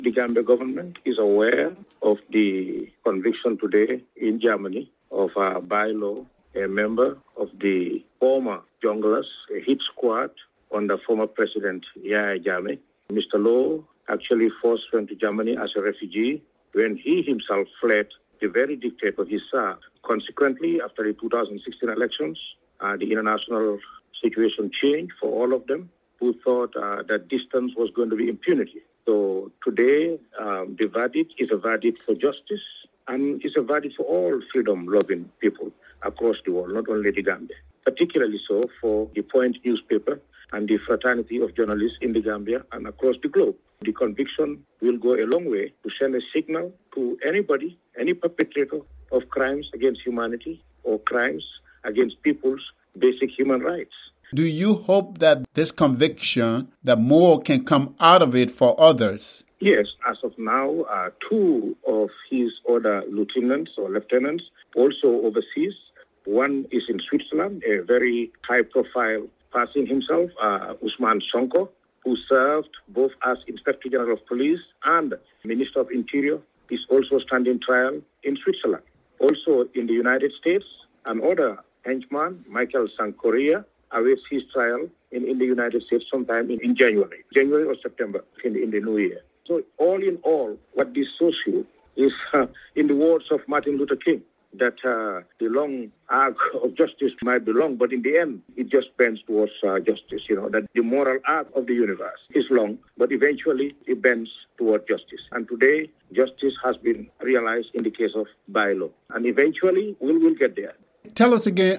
The Gambia government is aware of the conviction today in Germany of a bylaw, a member of the former junglers, a hit squad under former President Yahya Jammeh. Mr. Lowe actually first went to Germany as a refugee when he himself fled the very dictator he served. Consequently, after the 2016 elections, the international situation changed for all of them who thought that distance was going to be impunity. So today, the verdict is a verdict for justice, and it's a verdict for all freedom-loving people across the world, not only the Gambia. Particularly so for the Point newspaper and the fraternity of journalists in the Gambia and across the globe. The conviction will go a long way to send a signal to anybody, any perpetrator of crimes against humanity or crimes against people's basic human rights. Do you hope that this conviction, that more can come out of it for others? Yes, as of now, two of his other lieutenants or lieutenants also overseas. One is in Switzerland, a very high-profile person himself, Usman Sonko, who served both as Inspector General of Police and Minister of Interior, is also standing trial in Switzerland. Also in the United States, another henchman, Michael Sankoria, awaits his trial in the United States sometime in January or September in the new year. So all in all, what this shows you is, in the words of Martin Luther King, that the long arc of justice might be long, but in the end, it just bends towards justice, that the moral arc of the universe is long, but eventually it bends toward justice. And today, justice has been realized in the case of bylaw. And eventually, we will get there. Tell us again,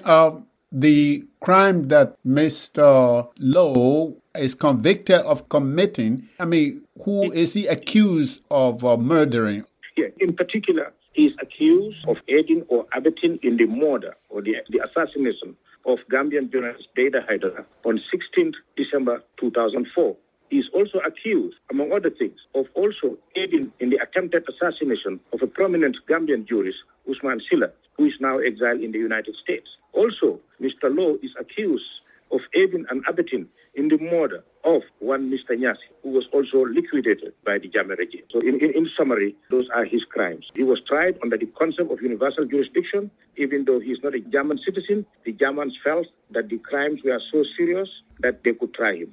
the crime that Mr. Lowe is convicted of committing. Who is he accused of murdering? Yeah, in particular, he is accused of aiding or abetting in the murder or the assassination of Gambian journalist Dada Haidara on 16th December 2004. He is also accused, among other things, of also aiding in the attempted assassination of a prominent Gambian jurist, Usman Silla, who is now exiled in the United States. Also, Mr. Lowe is accused of aiding and abetting in the murder of one Mr. Nyasi, who was also liquidated by the Jammeh regime. So in summary, those are his crimes. He was tried under the concept of universal jurisdiction. Even though he is not a German citizen, the Germans felt that the crimes were so serious that they could try him.